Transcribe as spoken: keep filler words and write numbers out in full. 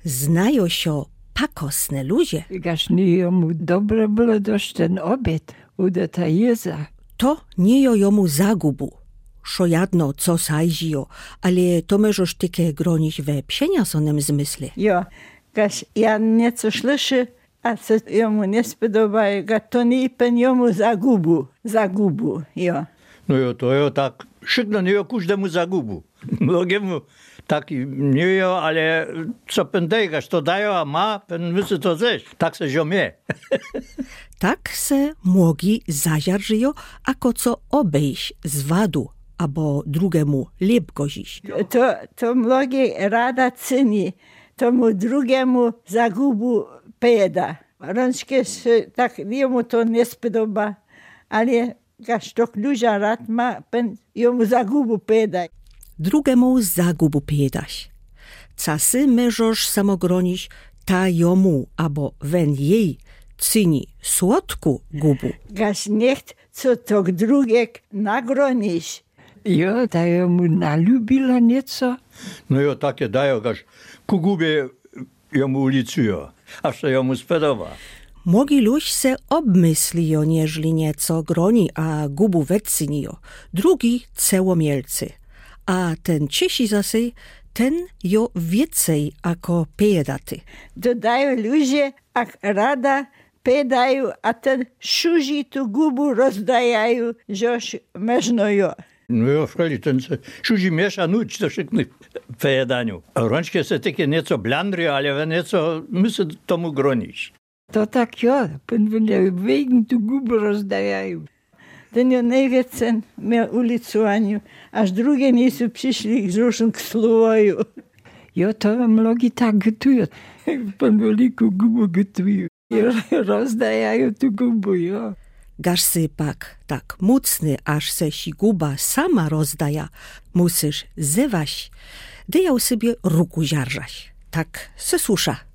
Znają się pakosne ludzie. Gaż nie jemu dobre było dość ten obiad, uda ta jeza. To nie jo jomu zagubu. Szo jadno co sajzijo, ale to możesz tykie gronić we przeniasonym zmysle. Jo, gaż ja nieco słyszę, a co jemu nie spodoba, ga to nie pen jemu zagubu, zagubu, jo. No jo, to jo tak, szykno nie jo każdemu zagubu. Mnogiemu tak nie jo, ale co pen dejgasz, to dają, a ma, pen mysy to ześ. Tak se ziomie. Tak se młogi zaziarżyjo, ako co obejść z wadu, abo drugiemu lep gozić. To, to mnogi rada cyni, tomu drugiemu zagubu peda. Rączkie się, tak jemu to nie spodoba, ale gaż to ludzia rad ma, pen jemu zagubu peda. Drugiemu zagubu piedaś. Casy możesz samogronić ta jomu, abo wen jej cyni słodku gubu. Gaż niech co to drugiek nagronisz. Jo, ta jemu nalubila nieco. No jo, takie dają, gaż ku gubie jemu ulicują, aż to jemu spodoba. Mogi luś se obmyslijo, nieżli nieco groni, a gubu wecinijo. Drugi cełomielcy. A ten Czesi zase, ten jo więcej ako pedaty. Dodają ludzie, jak rada pedają, a ten szuzi tu gubu rozdajają, żeż można jo. No jo, frali, ten se szuzi miesza nuć, to szykny w pojedaniu. A rączkie se takie nieco blandry, ale we nieco mysy tomu gronić. To tak jo, pen wegen tu gubu rozdajają. Ten jo najwięcej miał ulicowaniu, aż drugie nie są przyszli zruszą k słowoju. Jo, to mnogi tak gotują. Pan wielku gubu gotują. Rozdajają tu gubu, jo. Gaż sy pak tak mocny, aż se si guba sama rozdaja, musisz zewaś, dyjał sobie ruku ziarżać. Tak se susza.